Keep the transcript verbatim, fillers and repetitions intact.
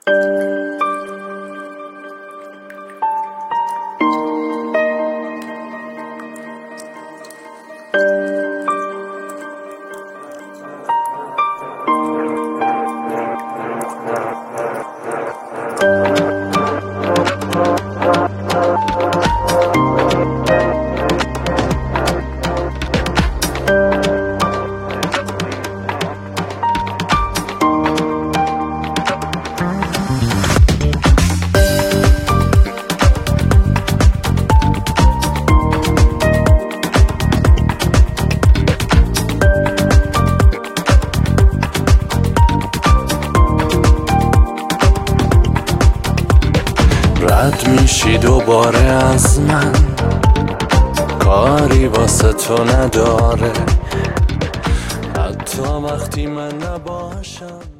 رد میشی دوباره از من، کاری واسه تو نداره، حتی وقتی من نباشم.